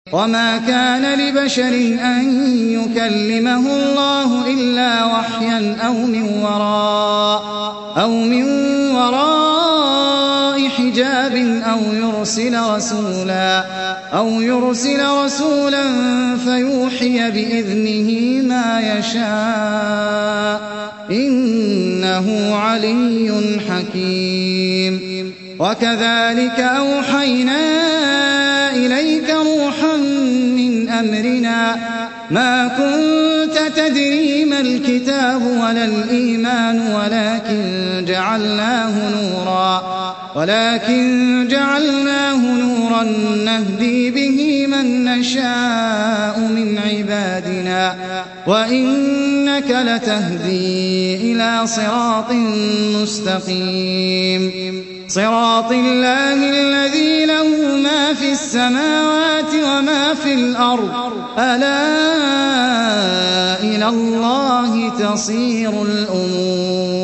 وما كان لبشر أن يكلمه الله إلا وحيا أو من وراء حجاب أو يرسل رسولا فيوحي بإذنه ما يشاء إنه علي حكيم. وكذلك أوحينا إليك روحا من أمرنا ما كنت تدري ما الكتاب ولا الإيمان ولكن جعلناه نورا نهدي به من نشاء من عبادنا وإنك لتهدي إلى صراط مستقيم صراط الله الذي له ما في السماوات وما في الأرض ألا إلى الله تصير الأمور.